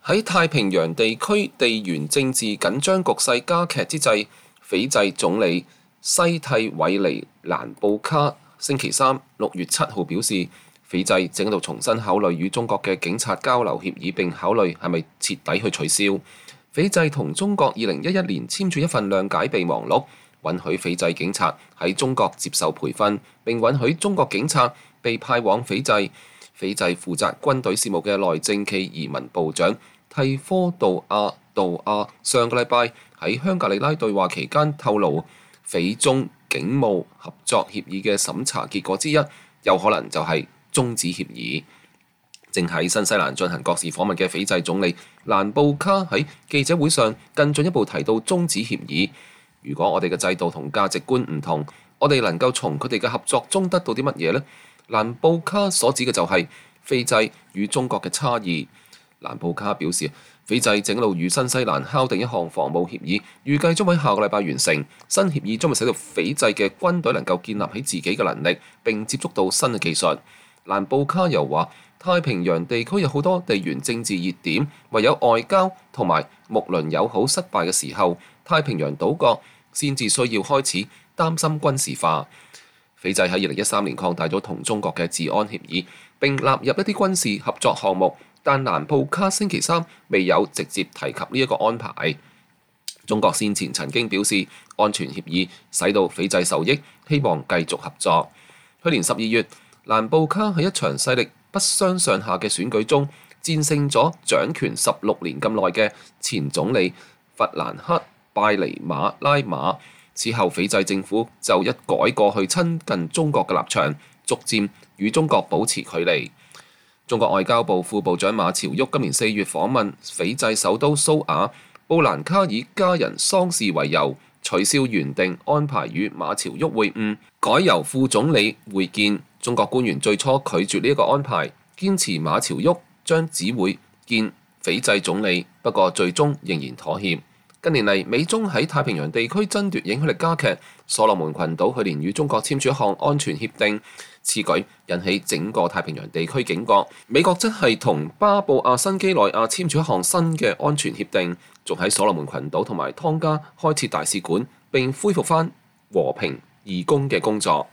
喺太平洋地區地緣政治緊張局勢加劇之際，斐濟總理西蒂韋尼蘭布卡星期三6月7號表示，斐濟正喺度重新考慮與中國嘅警察交流協議，並考慮係咪徹底去取消。斐濟同中國2011年簽署一份諒解備忘錄，允許斐濟警察喺中國接受培訓，並允許中國警察被派往斐濟。斐濟負責軍隊事務嘅內政暨移民部長蒂科杜亞上個禮拜喺香格里拉對話期間透露，斐中警務合作協議嘅審查結果之一，有可能就係終止協議。正喺新西蘭進行國事訪問嘅斐濟總理蘭布卡喺記者會上更進一步提到終止協議。如果我哋嘅制度同價值觀唔同，我哋能夠從佢哋嘅合作中得到啲乜嘢呢？蘭布卡所指嘅就係斐濟與中國嘅差異。蘭布卡表示，斐濟正路與新西蘭敲定一項防務協議，預計將喺下個禮拜完成。新協議將會使到斐濟嘅軍隊能夠建立起自己嘅能力，並接觸到新嘅技術。蘭布卡又話，太平洋地區有好多地緣政治熱點，唯有外交同埋睦鄰友好失敗嘅時候，太平洋島國先至需要開始擔心軍事化。斐濟喺2013年擴大咗同中國嘅治安協議，並納入一啲軍事合作項目，但蘭布卡星期三未有直接提及呢一個安排。中國先前曾經表示，安全協議使到斐濟受益，希望繼續合作。去年12月，蘭布卡喺一場勢力不相上下嘅選舉中，戰勝咗掌權16年咁耐嘅前總理弗蘭克拜尼馬拉馬。此後，斐濟政府就一改過去親近中國嘅立場，逐漸與中國保持距離。中國外交部副部長馬朝旭今年4月訪問斐濟首都蘇瓦，布蘭卡以家人喪事為由，取消原定安排與馬朝旭會晤，改由副總理會見。中國官員最初拒絕呢一個安排，堅持馬朝旭將只會見斐濟總理，不過最終仍然妥協。近年嚟，美中喺太平洋地區爭奪影響力加劇。所羅門群島去年與中國簽署一項安全協定，此舉引起整個太平洋地區警覺。美國則係同巴布亞新畿內亞簽署一項新嘅安全協定，仲喺所羅門群島同埋湯加開設大使館，並恢復返和平義工嘅工作。